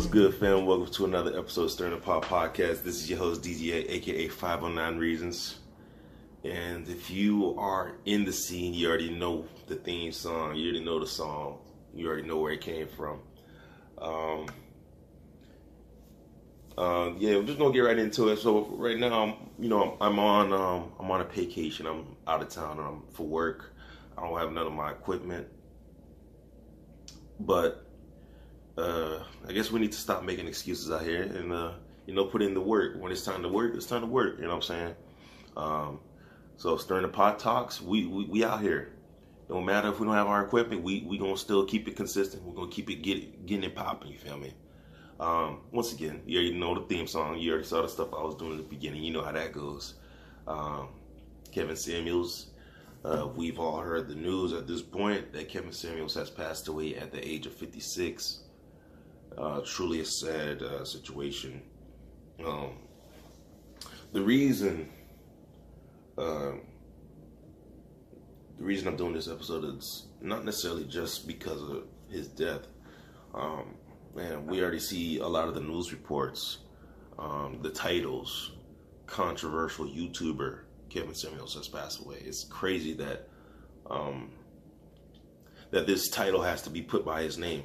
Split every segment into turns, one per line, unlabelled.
good, fam? Welcome to another episode of Stirring the Pot Podcast. This is your host, DGA, aka 509 Reasons. And if you are in the scene, you already know the theme song, you already know the song, you already know where it came from. We're just gonna get right into it. So right now, I'm on a vacation. I'm out of town. I'm for work. I don't have none of my equipment, but I guess we need to stop making excuses out here and put in the work. When it's time to work, it's time to work. You know what I'm saying? So Stirring the Pot talks. We out here. It don't matter if we don't have our equipment. We gonna still keep it consistent. We're gonna keep it getting it popping. You feel me? Once again, you already know the theme song. You already saw the stuff I was doing at the beginning. You know how that goes. Kevin Samuels. We've all heard the news at this point that Kevin Samuels has passed away at the age of 56. Truly a sad situation. The reason I'm doing this episode is not necessarily just because of his death. And we already see a lot of the news reports, the titles, controversial YouTuber Kevin Samuels has passed away. It's crazy that that this title has to be put by his name.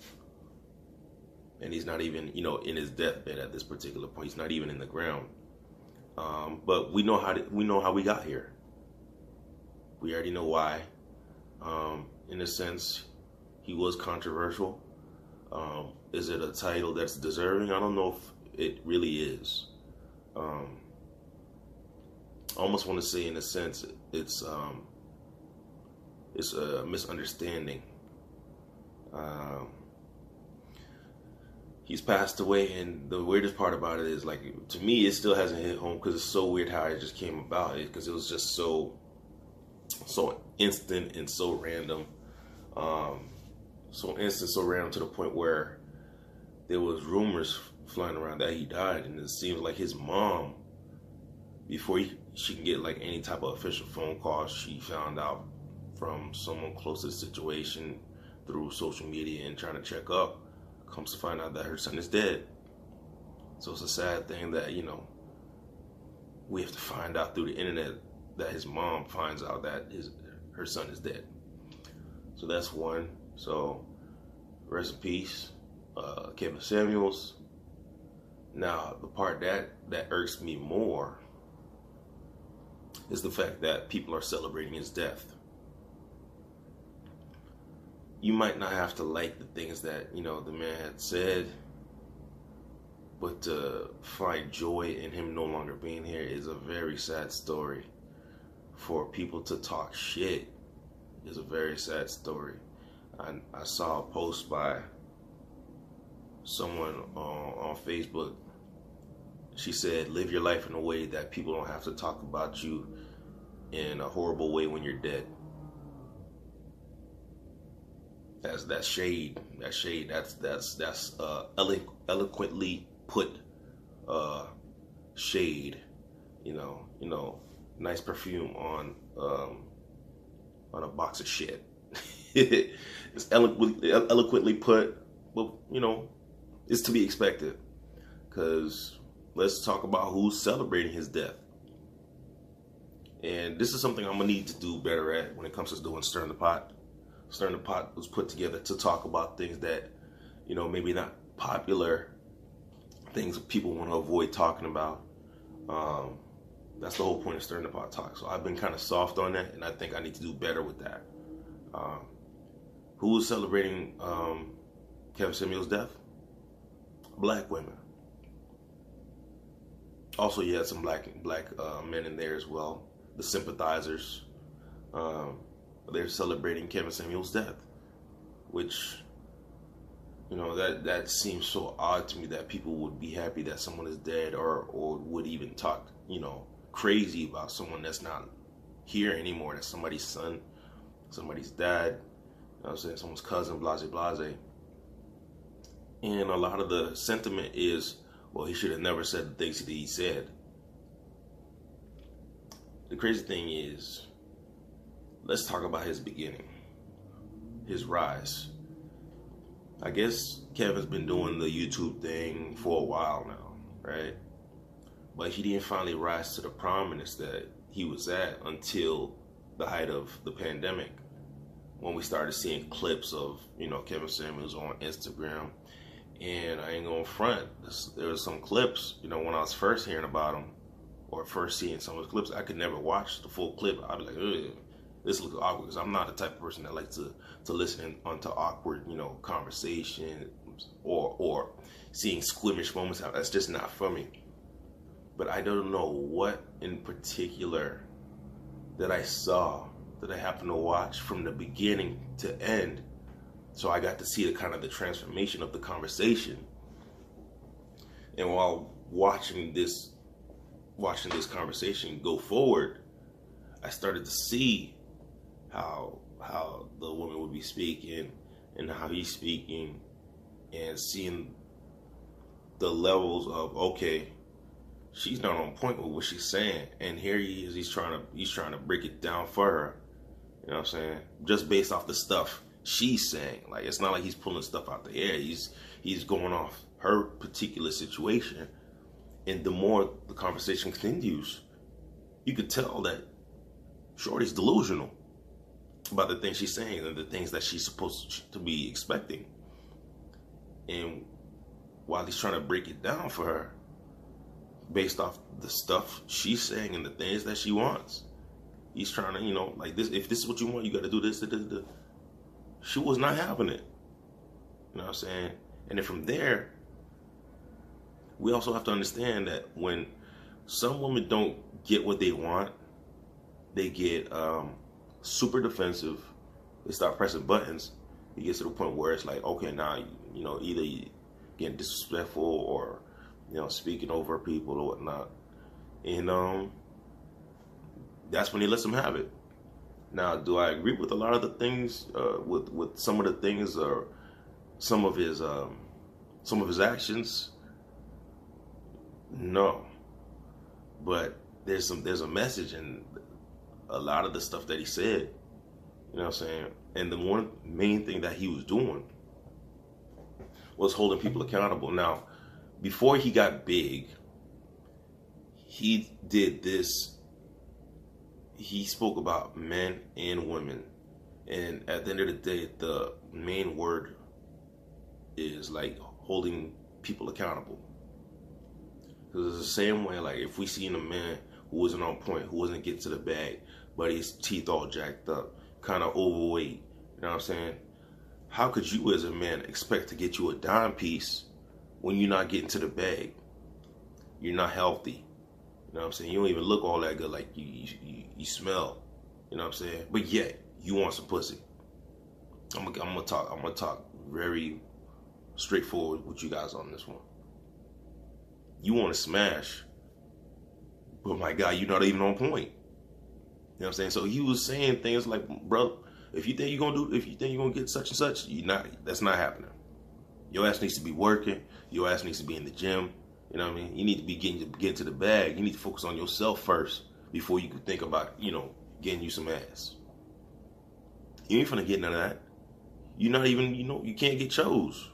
And he's not even, in his deathbed at this particular point. He's not even in the ground. But we know how we got here. We already know why. In a sense, he was controversial. Is it a title that's deserving? I don't know if it really is. I almost want to say, in a sense, it's a misunderstanding. He's passed away, and the weirdest part about it is, like, to me, it still hasn't hit home because it's so weird how it just came about. Because it was just so instant and so random. So instant, so random to the point where there was rumors flying around that he died, and it seems like his mom, before she can get like any type of official phone call, she found out from someone close to the situation through social media and trying to check up. Comes to find out that her son is dead. So it's a sad thing that, we have to find out through the internet that his mom finds out that her son is dead. So that's one. So rest in peace, Kevin Samuels. Now, the part that irks me more is the fact that people are celebrating his death. You might not have to like the things that, the man had said, but to find joy in him no longer being here is a very sad story. For people to talk shit is a very sad story. I saw a post by someone on Facebook. She said, live your life in a way that people don't have to talk about you in a horrible way when you're dead. That's shade. That's shade. That's eloquently put shade. Nice perfume on a box of shit. It's eloquently put. Well, it's to be expected. Because let's talk about who's celebrating his death. And this is something I'm gonna need to do better at when it comes to doing Stirring the Pot. Stirring the Pot was put together to talk about things that, maybe not popular, things people want to avoid talking about. That's the whole point of Stirring the Pot talk. So I've been kind of soft on that, and I think I need to do better with that. Who was celebrating Kevin Samuels' death? Black women. Also, you had some black men in there as well. The sympathizers. They're celebrating Kevin Samuels' death, which, that seems so odd to me that people would be happy that someone is dead or would even talk, crazy about someone that's not here anymore. That's somebody's son, somebody's dad, I'm saying, someone's cousin, blase, blase. And a lot of the sentiment is, well, he should have never said the things that he said. The crazy thing is, let's talk about his beginning, his rise. I guess Kevin's been doing the YouTube thing for a while now, right? But he didn't finally rise to the prominence that he was at until the height of the pandemic, when we started seeing clips of, Kevin Samuels on Instagram. And I ain't gonna front, there was some clips, when I was first hearing about him, or first seeing some of his clips, I could never watch the full clip. I'd be like, ugh, this looks awkward, because I'm not the type of person that likes to listen onto awkward, conversation, or seeing squeamish moments. That's just not for me. But I don't know what in particular that I saw, that I happened to watch from the beginning to end. So I got to see the transformation of the conversation. And while watching this conversation go forward, I started to see how the woman would be speaking and how he's speaking, and seeing the levels of, okay, she's not on point with what she's saying, and here he is, he's trying to break it down for her. You know what I'm saying? Just based off the stuff she's saying. Like, it's not like he's pulling stuff out the air. He's going off her particular situation. And the more the conversation continues, you could tell that Shorty's delusional about the things she's saying and the things that she's supposed to be expecting. And while he's trying to break it down for her, based off the stuff she's saying and the things that she wants, he's trying to, like, this, if this is what you want, you got to do this. She was not having it. You know what I'm saying? And then from there, we also have to understand that when some women don't get what they want, they get super defensive. They start pressing buttons. It gets to the point where it's like, okay, now, either you getting disrespectful or, speaking over people or whatnot. And that's when he lets them have it. Now, do I agree with a lot of the things, with some of the things, or some of his actions? No. But there's a message in a lot of the stuff that he said. You know what I'm saying? And the one main thing that he was doing was holding people accountable. Now, before he got big, he did this. He spoke about men and women. And at the end of the day, the main word is like holding people accountable. Because it's the same way, like, if we seen a man who wasn't on point, who wasn't getting to the bag, but his teeth all jacked up, kind of overweight, you know what I'm saying? How could you as a man expect to get you a dime piece when you're not getting to the bag? You're not healthy. You know what I'm saying? You don't even look all that good, like you smell. You know what I'm saying? But yet, you want some pussy. I'm gonna talk very straightforward with you guys on this one. You want to smash, but my God, you're not even on point. You know what I'm saying? So he was saying things like, bro, if you think you're gonna get such and such, that's not happening. Your ass needs to be working. Your ass needs to be in the gym. You know what I mean? You need to be getting to the bag. You need to focus on yourself first before you can think about, getting you some ass. You ain't finna get none of that. You're not even, you can't get chose.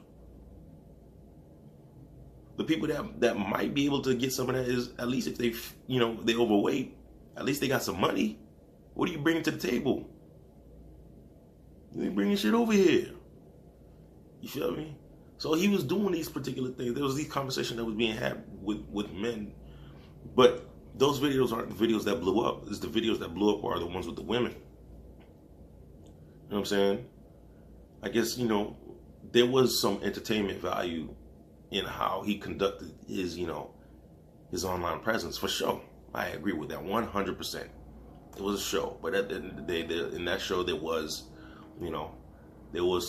The people that might be able to get some of that is, at least if they, they overweight, at least they got some money. What are you bringing to the table? You ain't bringing shit over here. You feel me? So he was doing these particular things. There was these conversations that was being had with men. But those videos aren't the videos that blew up. It's the videos that blew up are the ones with the women. You know what I'm saying? I guess, there was some entertainment value in how he conducted his, his online presence, for sure. I agree with that 100%. It was a show. But at the end of the day, in that show, there was, there was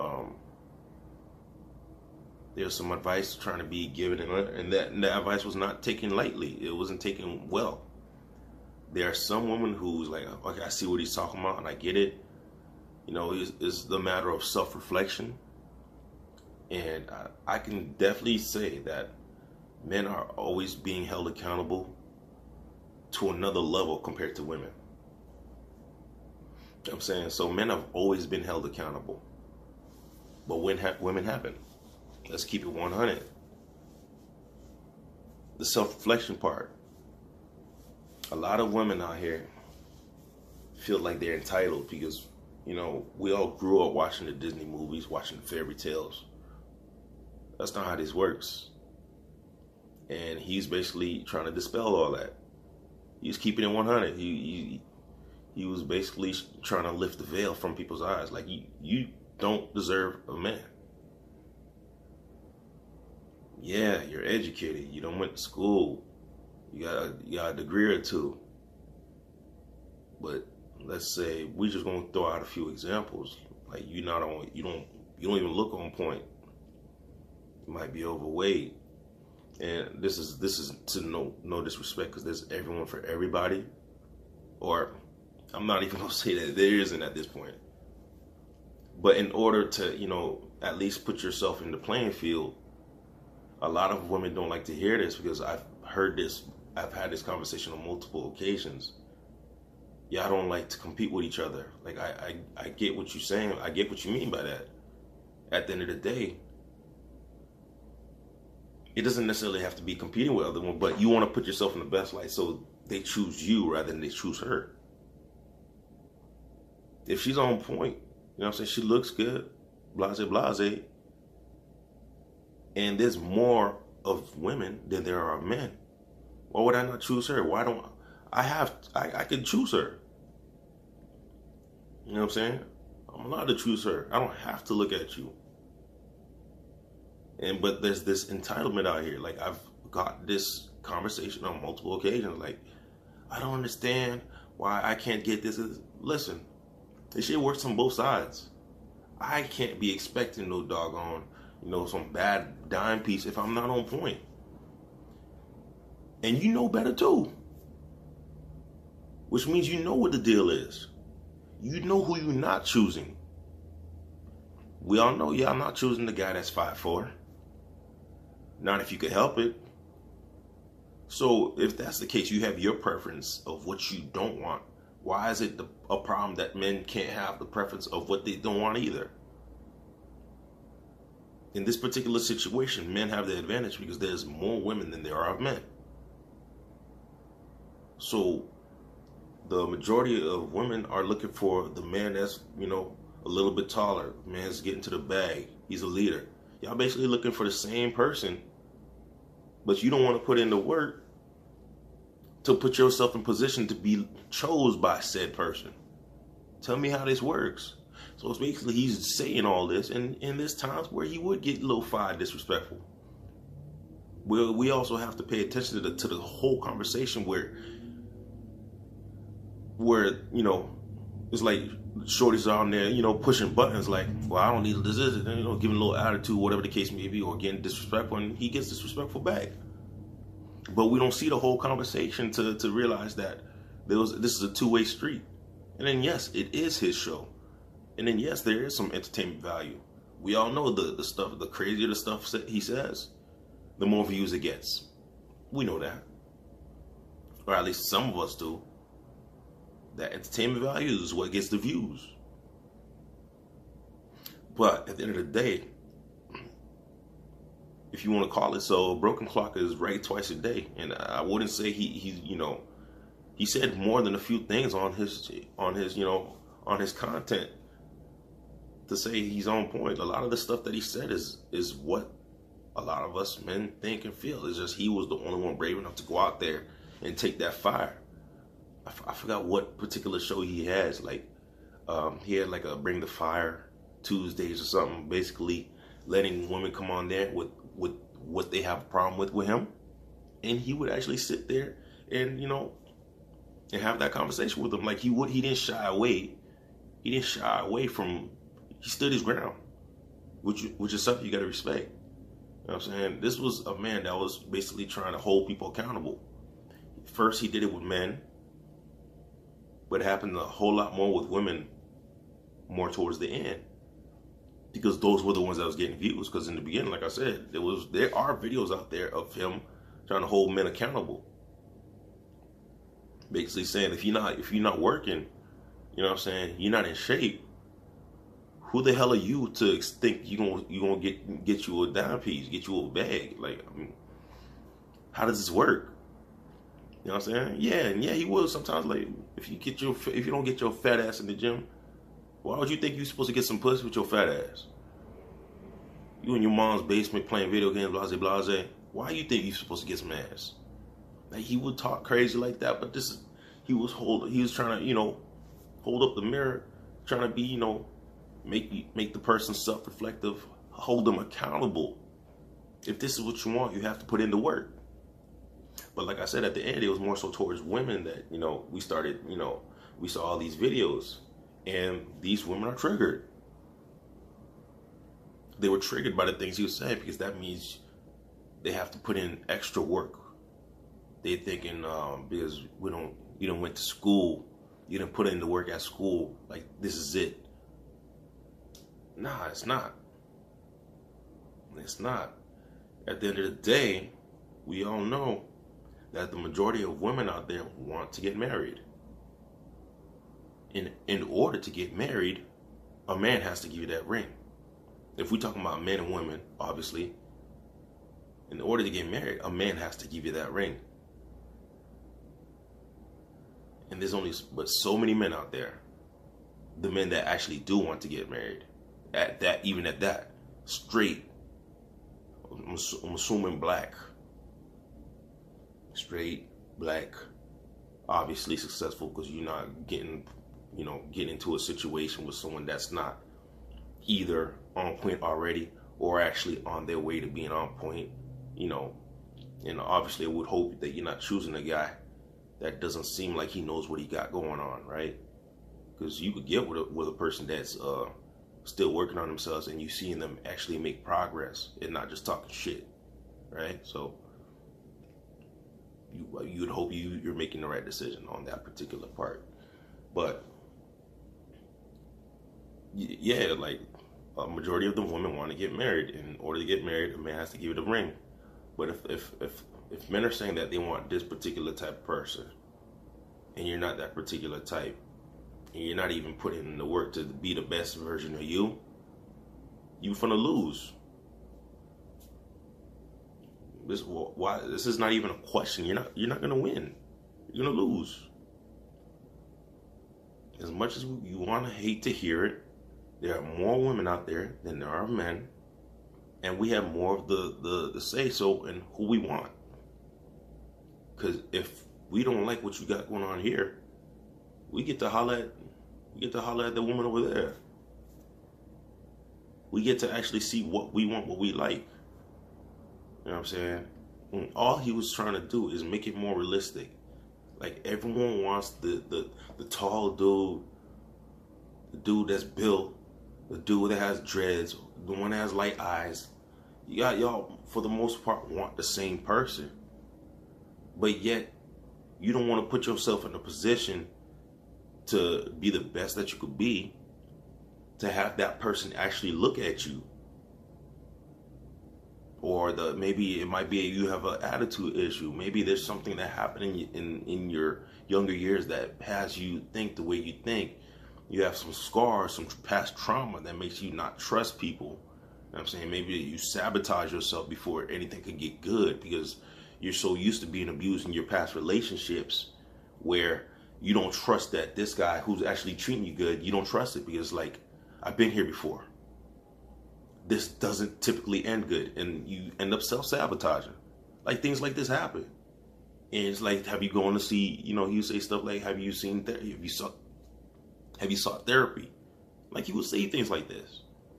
some advice trying to be given, and that advice was not taken lightly. It wasn't taken well. There are some women who's like, okay, I see what he's talking about, and I get it. It's the matter of self-reflection. And I can definitely say that men are always being held accountable to another level compared to women. You know what I'm saying? So men have always been held accountable. But when women happen, let's keep it 100. The self-reflection part. A lot of women out here feel like they're entitled because, we all grew up watching the Disney movies, watching the fairy tales. That's not how this works. And he's basically trying to dispel all that. He's keeping it 100. He was basically trying to lift the veil from people's eyes. Like, you don't deserve a man. Yeah, you're educated. You don't went to school. You got a degree or two. But let's say we just gonna throw out a few examples. Like, you don't even look on point. You might be overweight. And this is to no disrespect, because there's everyone for everybody. Or I'm not even gonna say that there isn't at this point. But in order to, at least put yourself in the playing field, a lot of women don't like to hear this, because I've had this conversation on multiple occasions. Y'all don't like to compete with each other. Like, I get what you're saying. I get what you mean by that. At the end of the day, it doesn't necessarily have to be competing with other women, but you want to put yourself in the best light, so they choose you rather than they choose her. If she's on point, she looks good, blase, blase, and there's more of women than there are men, why would I not choose her? Why don't I could choose her. You know what I'm saying? I'm allowed to choose her. I don't have to look at you. But there's this entitlement out here. Like, I've got this conversation on multiple occasions. Like, I don't understand why I can't get this. Listen, this shit works on both sides. I can't be expecting no doggone, some bad dime piece if I'm not on point. And you know better too. Which means you know what the deal is. You know who you're not choosing. We all know y'all not choosing the guy that's 5'4". Not if you could help it. So if that's the case, you have your preference of what you don't want. Why is it a problem that men can't have the preference of what they don't want either? In this particular situation, men have the advantage because there's more women than there are men. So the majority of women are looking for the man that's, a little bit taller. The man's getting to the bag. He's a leader. Y'all basically looking for the same person, but you don't want to put in the work to put yourself in position to be chose by said person. Tell me how this works. So it's basically he's saying all this, and there's times where he would get a little disrespectful. We also have to pay attention to the whole conversation where it's like shorties are on there, pushing buttons like, well, I don't need this, giving a little attitude, whatever the case may be, or getting disrespectful, and he gets disrespectful back. But we don't see the whole conversation to realize that this is a two-way street. And then, yes, it is his show. And then, yes, there is some entertainment value. We all know the stuff, the crazier the stuff he says, the more views it gets. We know that. Or at least some of us do. That entertainment value is what gets the views. But at the end of the day, if you want to call it so, a broken clock is right twice a day. And I wouldn't say he said more than a few things on his content to say he's on point. A lot of the stuff that he said is what a lot of us men think and feel. It's just he was the only one brave enough to go out there and take that fire. I forgot what particular show he has. Like, he had like a Bring the Fire Tuesdays or something, basically letting women come on there with what they have a problem with him, and he would actually sit there and and have that conversation with them. Like, he didn't shy away. He didn't shy away from. He stood his ground, which is something you got to respect. You know what I'm saying? This was a man that was basically trying to hold people accountable. First, he did it with men, but it happened a whole lot more with women more towards the end, because those were the ones that was getting views. Because in the beginning, like I said, there are videos out there of him trying to hold men accountable, basically saying if you're not working, you know what I'm saying, you're not in shape, who the hell are you to think you gonna get you a dime piece, get you a bag? Like, I mean, how does this work? You know what I'm saying? Yeah, and yeah, he will sometimes. Like, if you don't get your fat ass in the gym, why would you think you're supposed to get some pussy with your fat ass? You in your mom's basement playing video games, blase blase. Why you think you're supposed to get some ass? Like, he would talk crazy like that, but he was trying to, hold up the mirror, trying to be, make the person self-reflective, hold them accountable. If this is what you want, you have to put in the work. But like I said, at the end, it was more so towards women that, we started, we saw all these videos, and these women are triggered. They were triggered by the things he was saying, because that means they have to put in extra work. They're thinking, because you don't went to school, you didn't put in the work at school, like this is it. Nah, it's not. It's not. At the end of the day, we all know that the majority of women out there want to get married. In order to get married, a man has to give you that ring. If we're talking about men and women, obviously, in order to get married, a man has to give you that ring. And there's only but so many men out there, the men that actually do want to get married, even at that, straight, I'm assuming black, straight, black, obviously successful, because you're not getting into a situation with someone that's not either on point already or actually on their way to being on point, and obviously I would hope that you're not choosing a guy that doesn't seem like he knows what he got going on, right? Because you could get with a person that's still working on themselves, and you seeing them actually make progress and not just talking shit, right? So you would hope you're making the right decision on that particular part. But yeah, like a majority of the women want to get married. In order to get married, a man has to give it a ring. But if men are saying that they want this particular type of person, and you're not that particular type, and you're not even putting in the work to be the best version of you, you're finna lose. This is not even a question. You're not gonna win. You're gonna lose. As much as you want to hate to hear it, there are more women out there than there are men, and we have more of the say so in who we want. Because if we don't like what you got going on here, we get to holler at the woman over there. We get to actually see what we want, what we like. You know what I'm saying? And all he was trying to do is make it more realistic. Like, everyone wants the tall dude, the dude that's built, the dude that has dreads, the one that has light eyes. Y'all, for the most part, want the same person. But yet, you don't want to put yourself in a position to be the best that you could be, to have that person actually look at you. Or maybe it might be you have an attitude issue. Maybe there's something that happened in your younger years that has you think the way you think. You have some scars, some past trauma that makes you not trust people. You know what I'm saying? Maybe you sabotage yourself before anything could get good, because you're so used to being abused in your past relationships, where you don't trust that this guy who's actually treating you good, you don't trust it, because, like, I've been here before. This doesn't typically end good, and you end up self-sabotaging. Like, things like this happen. And it's like, have you gone to see, you say stuff like, have you seen therapy? Have you sought therapy? Like, he would say things like this.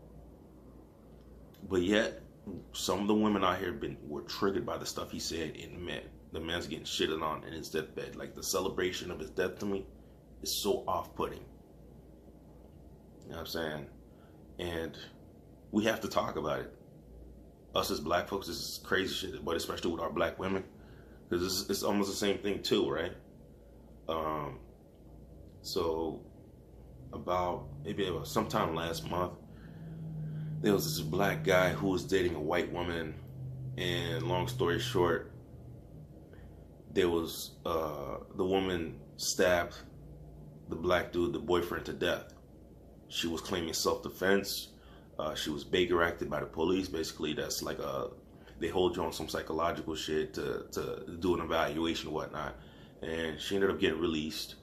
But yet, some of the women out here were triggered by the stuff he said in the men. The man's getting shitted on in his deathbed. Like, the celebration of his death to me is so off-putting. You know what I'm saying? And we have to talk about it. Us as black folks, this is crazy shit, but especially with our black women, because it's almost the same thing too, right? So about sometime last month, there was this black guy who was dating a white woman, and long story short, there was the woman stabbed the black dude, the boyfriend, to death. She was claiming self-defense. She was Baker acted by the police. Basically, that's like they hold you on some psychological shit to do an evaluation and whatnot. And she ended up getting released.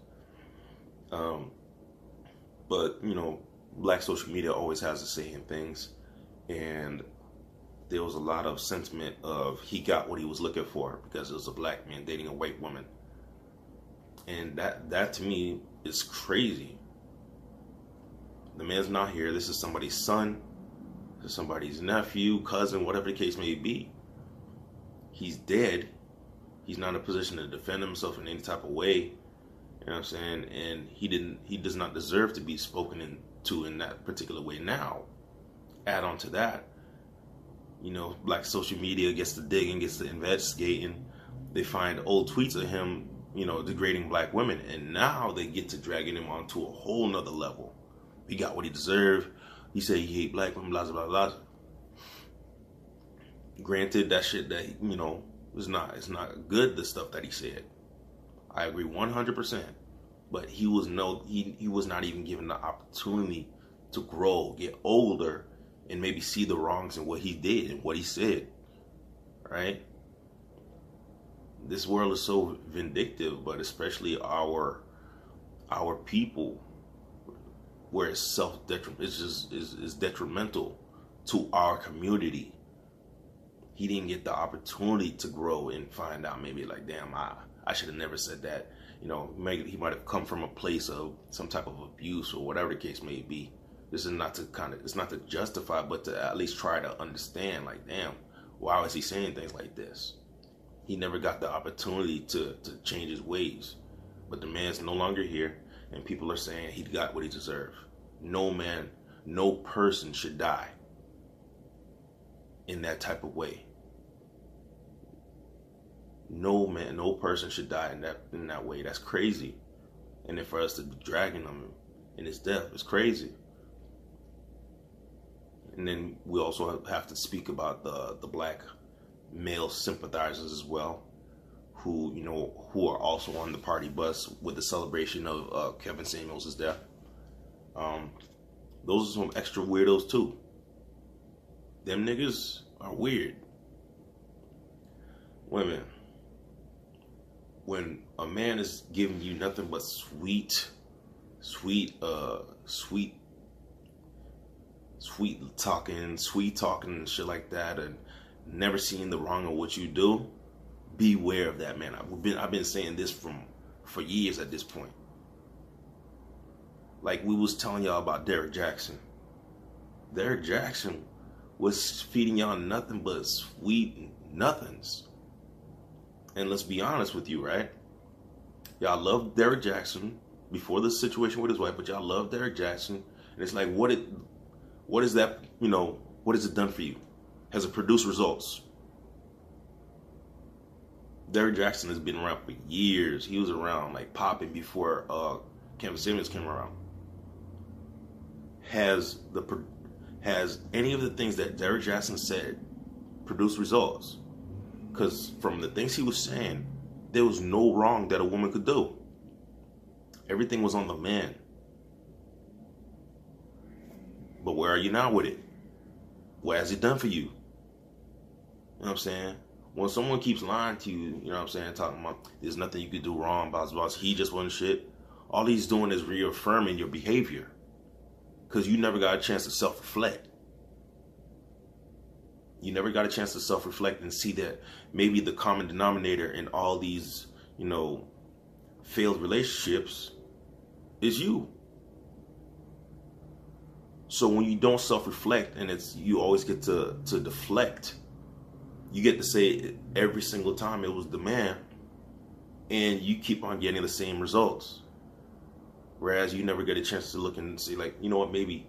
But, you know, black social media always has the same things. And there was a lot of sentiment of he got what he was looking for because it was a black man dating a white woman. And that to me is crazy. The man's not here. This is somebody's son. This is somebody's nephew, cousin, whatever the case may be. He's dead. He's not in a position to defend himself in any type of way. You know what I'm saying? And he does not deserve to be spoken to in that particular way now. Add on to that, you know, black social media gets to digging, gets to investigating. They find old tweets of him, you know, degrading black women. And now they get to dragging him onto a whole nother level. He got what he deserved. He said he hate black women, blah, blah, blah. Granted, that shit that, you know, it's not good, the stuff that he said. I agree 100%. But he was not even given the opportunity to grow, get older, and maybe see the wrongs in what he did and what he said. Right? This world is so vindictive, but especially our people, where it's is detrimental to our community. He didn't get the opportunity to grow and find out, maybe like, damn, I should have never said that. You know, maybe he might have come from a place of some type of abuse or whatever the case may be. This is not to it's not to justify, but to at least try to understand, like, damn, why is he saying things like this? He never got the opportunity to change his ways. But the man's no longer here, and people are saying he got what he deserved. No man, no person should die in that type of way. No man, no person should die in that way. That's crazy. And then for us to be dragging him in his death is crazy. And then we also have to speak about the black male sympathizers as well, who are also on the party bus with the celebration of Kevin Samuels' death. Those are some extra weirdos too. Them niggas are weird. Women, when a man is giving you nothing but sweet talking and shit like that, and never seeing the wrong of what you do, beware of that man. I've been saying this for years at this point. Like we was telling y'all about Derek Jackson. Derek Jackson was feeding y'all nothing but sweet nothings. And let's be honest with you, right? Y'all loved Derek Jackson before the situation with his wife, but y'all love Derek Jackson. And it's like, what is that, what has it done for you? Has it produced results? Derek Jackson has been around for years. He was around like popping before Kevin Samuels came around. Has any of the things that Derek Jackson said produced results? Because from the things he was saying, there was no wrong that a woman could do. Everything was on the man. But where are you now with it? What has it done for you? You know what I'm saying? When someone keeps lying to you, you know what I'm saying, talking about there's nothing you could do wrong, boss, he just wasn't shit. All he's doing is reaffirming your behavior. Because you never got a chance to self-reflect. You never got a chance to self-reflect and see that maybe the common denominator in all these, failed relationships is you. So when you don't self-reflect and you always get to deflect, you get to say every single time it was the man, and you keep on getting the same results. Whereas you never get a chance to look and see, like, you know what, maybe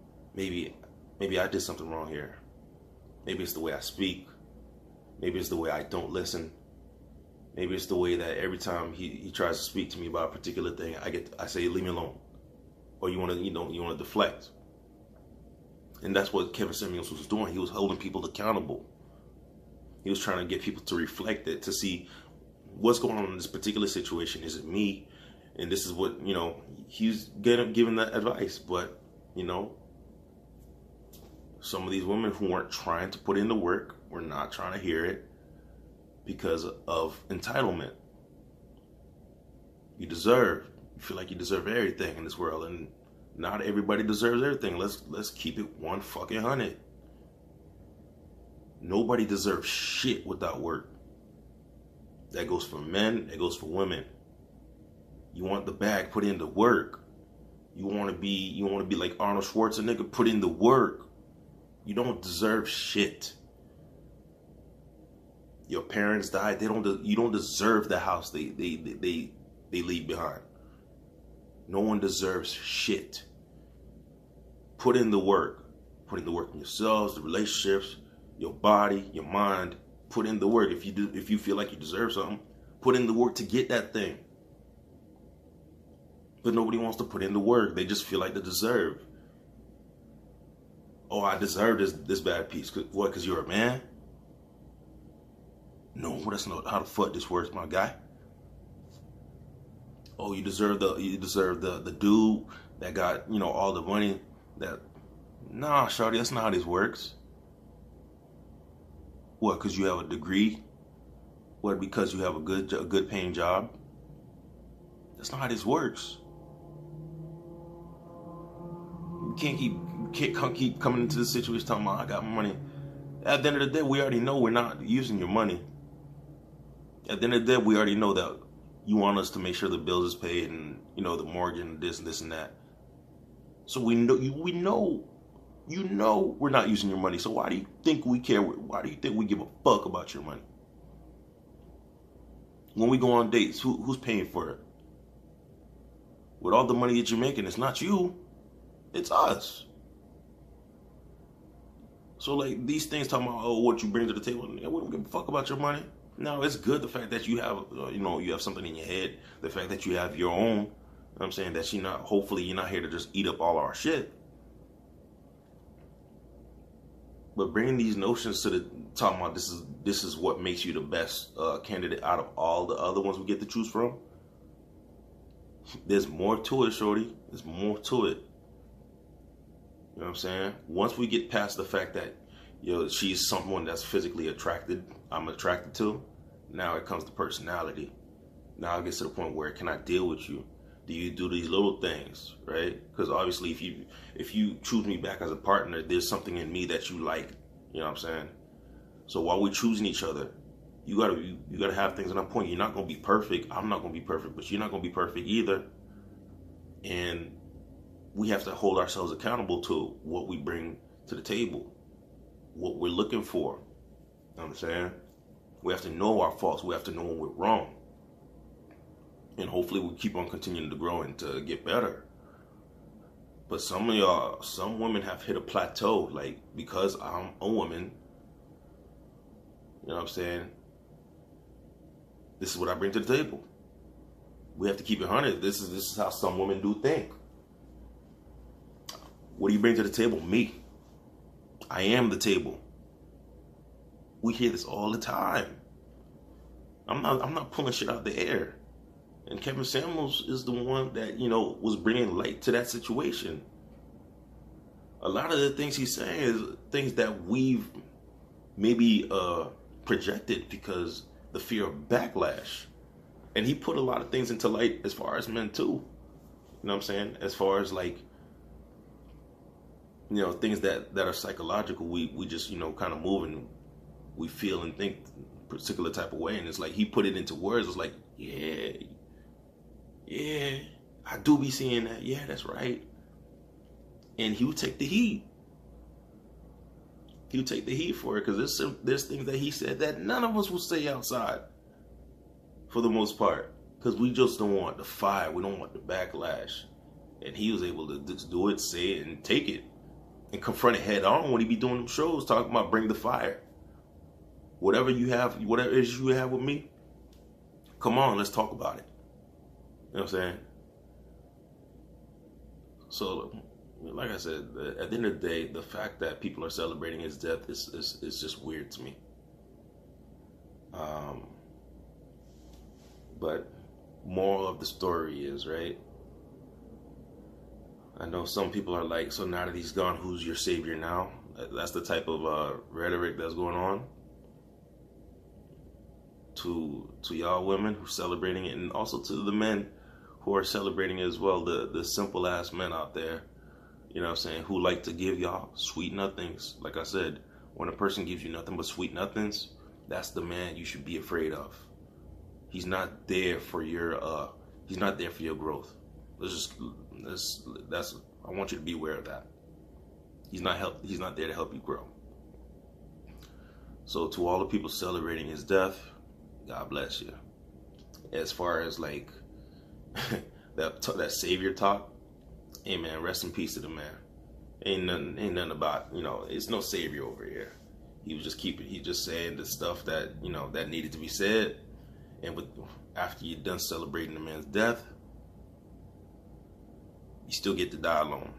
I did something wrong here. Maybe it's the way I speak. Maybe it's the way I don't listen. Maybe it's the way that every time he tries to speak to me about a particular thing, I say, leave me alone. Or you want to deflect. And that's what Kevin Samuels was doing. He was holding people accountable. He was trying to get people to reflect it, to see what's going on in this particular situation. Is it me? And this is what, he's giving that advice. But You know, some of these women who weren't trying to put in the work were not trying to hear it because of entitlement. You feel like you deserve everything in this world, and not everybody deserves everything. Let's keep it 100. Nobody deserves shit without work. That goes for men, that goes for women. You want the bag, put in the work. You want to be like Arnold Schwarzenegger, put in the work. You don't deserve shit. Your parents died, you don't deserve the house they leave behind. No one deserves shit. Put in the work. Put in the work in yourselves, the relationships, your body, your mind. Put in the work. If you feel like you deserve something, put in the work to get that thing. But nobody wants to put in the work. They just feel like they deserve. Oh, I deserve this bad piece. What? Because you're a man? No, that's not how the fuck this works, my guy. Oh, you deserve the dude that got, all the money. Nah, shawty, that's not how this works. What? Because you have a degree? What? Because you have a good paying job? That's not how this works. You can't keep coming into this situation talking about I got money. At the end of the day, we already know we're not using your money. At the end of the day, we already know that you want us to make sure the bills is paid and the mortgage and this and that. So we know we're not using your money. So why do you think we care? Why do you think we give a fuck about your money? When we go on dates, who's paying for it? With all the money that you're making, it's not you. It's us. So like these things talking about what you bring to the table, we don't give a fuck about your money. No, it's good the fact that you have you have something in your head, the fact that you have your own. I'm saying that hopefully you're not here to just eat up all our shit. But bringing these notions to the talking about this is what makes you the best candidate out of all the other ones we get to choose from. There's more to it, shorty. There's more to it. You know what I'm saying? Once we get past the fact that she's someone that's physically I'm attracted to, now it comes to personality. Now it gets to the point where can I deal with you? Do you do these little things, right? Because obviously if you choose me back as a partner, there's something in me that you like. You know what I'm saying? So while we're choosing each other, you gotta have things on that point. You're not gonna be perfect. I'm not gonna be perfect, but you're not gonna be perfect either. And we have to hold ourselves accountable to what we bring to the table, what we're looking for. You know what I'm saying? We have to know our faults. We have to know when we're wrong. And hopefully we keep on continuing to grow and to get better. But some women have hit a plateau, like, because I'm a woman, you know what I'm saying? This is what I bring to the table. We have to keep it 100. This is how some women do think. What do you bring to the table? Me. I am the table. We hear this all the time. I'm not pulling shit out the air. And Kevin Samuels is the one that, was bringing light to that situation. A lot of the things he's saying is things that we've maybe projected because the fear of backlash. And he put a lot of things into light as far as men too. You know what I'm saying? As far as like, things that are psychological, we just, kind of move and we feel and think a particular type of way. And it's like, he put it into words. It's like, yeah, I do be seeing that. Yeah, that's right. And he would take the heat. He would take the heat for it because there's things that he said that none of us will say outside for the most part because we just don't want the fire. We don't want the backlash. And he was able to just do it, say it, and take it and confront it head on when he be doing them shows talking about bring the fire. Whatever issue you have with me, come on, let's talk about it. You know what I'm saying? So, like I said, at the end of the day, the fact that people are celebrating his death is just weird to me. But moral of the story is, right? I know some people are like, so now that he's gone, who's your savior now? That's the type of rhetoric that's going on. To y'all women who are celebrating it, and also to the men who are celebrating it as well. The simple ass men out there, you know what I'm saying, who like to give y'all sweet nothings. Like I said, when a person gives you nothing but sweet nothings, that's the man you should be afraid of. He's not there for your growth. I want you to be aware of that. He's not there to help you grow. So to all the people celebrating his death, God bless you. As far as like that savior talk, hey man, rest in peace to the man. Ain't nothing about, it's no savior over here. He just saying the stuff that, that needed to be said. And after you're done celebrating the man's death, you still get to die alone.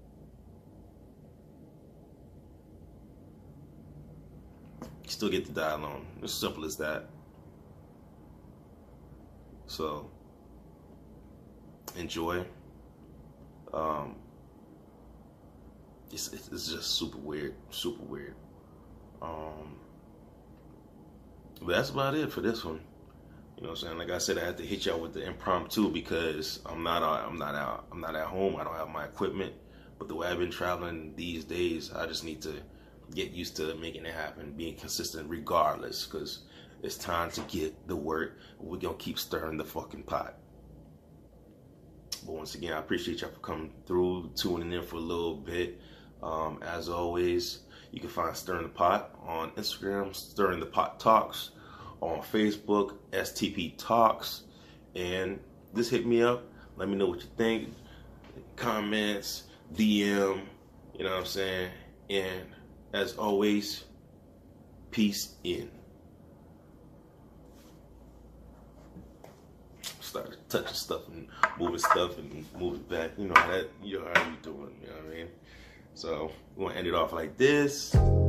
You still get to die alone. It's simple as that. So, enjoy. It's just super weird. But that's about it for this one. You know what I'm saying? Like I said, I had to hit y'all with the impromptu because I'm not at home. I don't have my equipment. But the way I've been traveling these days, I just need to get used to making it happen, being consistent regardless, because it's time to get the work. We're going to keep stirring the fucking pot. But once again, I appreciate y'all for coming through, tuning in for a little bit. As always, you can find Stirring the Pot on Instagram, Stirring the Pot Talks, on Facebook, STP Talks, and just hit me up. Let me know what you think. Comments, DM, you know what I'm saying? And as always, peace in. Start touching stuff and moving stuff and moving back. You know how you doing, you know what I mean? So we're gonna end it off like this.